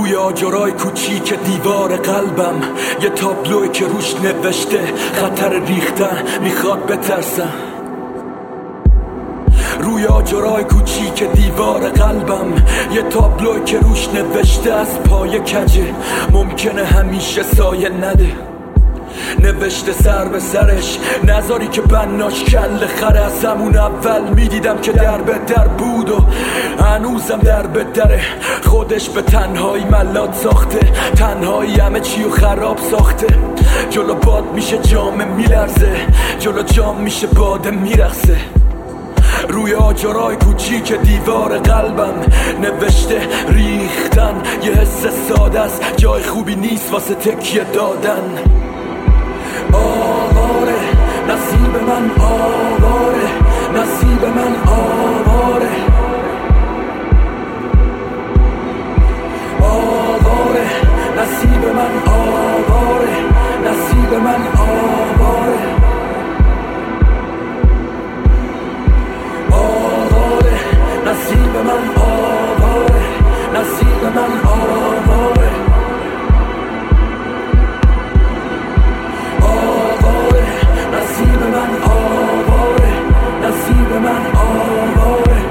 روی آجرای کوچیک دیوار قلبم یه تابلوی که روش نوشته خطر ریختن، میخواد بترسم. روی آجرای کوچیک دیوار قلبم یه تابلوی که روش نوشته از پای کجه ممکنه همیشه سایه نده. نوشته سر به سرش نذاری که بناش کل خره. از همون اول میدیدم که در به در بود و هنوزم در به دره. خودش به تنهایی ملات ساخته، تنهایی همه چی و خراب ساخته. جلو باد میشه جام میلرزه، جلو جام میشه باده میرخصه. روی آجرای کوچیک دیوار قلبم نوشته ریختن یه حس ساده است، جای خوبی نیست واسه تکیه دادن. آواره نصیب من، آواره نصیب من، آواره آواره نصیب من، آواره نصیب من، آواره آواره نصیب من، آواره نصیب من، آواره نصیب من، آواره نصیب من، آواره.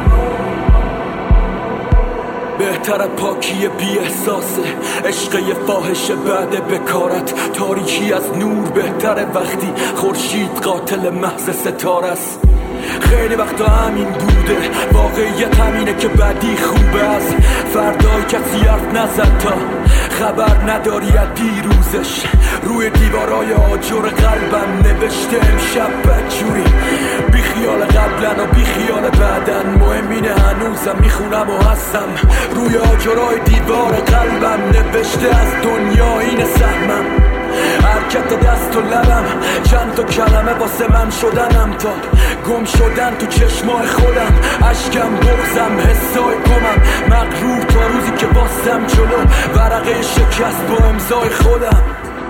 بهتر پاکی بی احساسه، عشق یه فاحشه بعد بکارت. تاریکی از نور بهتره وقتی خورشید قاتل محض ستاره است. خیلی وقتا همین بوده، واقعیت همینه که بعدی خوبه. از فردای کسی حرف نزد تا خبر نداری از دیروزش. روی دیوارای آجر قلبم نوشته امشب بدجوری، بی خیال قبلن و بی خیال بعدن. مهم اینه هنوزم میخونم و هستم. روی آجرای دیوار قلبم نوشته از دنیا اینه سهمم. حرکت دست و لبم چند تا کلمه واسه من شدنم، تا گم شدن تو چشمای خودم. اشکم بغزم حسای گمم، مغرور تا روزی که باستم جلو ورقه شکست با امضای خودم.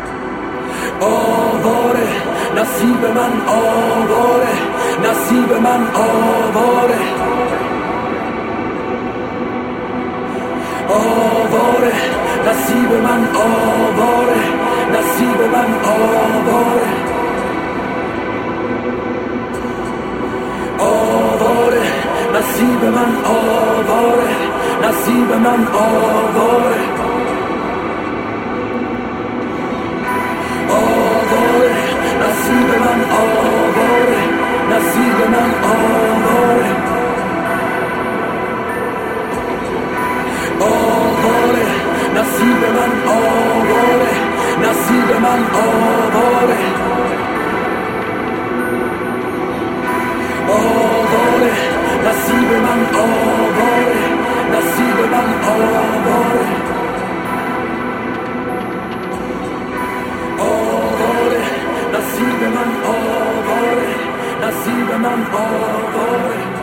آواره نصیب من، آواره نصیب من، آواره آواره نصیب من، آواره نصیب من، آواره آواره نصیب من، آواره نصیب من، آواره آواره نصیب من، آواره نصیب من، آواره آواره نصیب من، آواره نصیب من، آواره آواره نصیب من، آواره نصیب من، آواره آواره نصیب من، آواره نصیب من، آواره